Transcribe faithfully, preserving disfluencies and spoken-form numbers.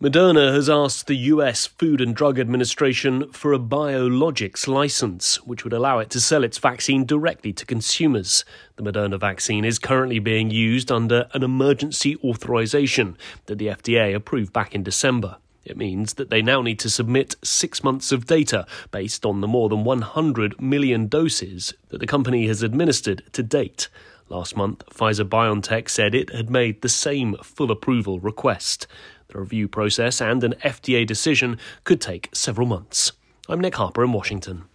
Moderna has asked the U S Food and Drug Administration for a biologics license, which would allow it to sell its vaccine directly to consumers. The Moderna vaccine is currently being used under an emergency authorization that the F D A approved back in December. It means that they now need to submit six months of data based on the more than one hundred million doses that the company has administered to date. Last month, Pfizer-BioNTech said it had made the same full approval request. The review process and an F D A decision could take several months. I'm Nick Harper in Washington.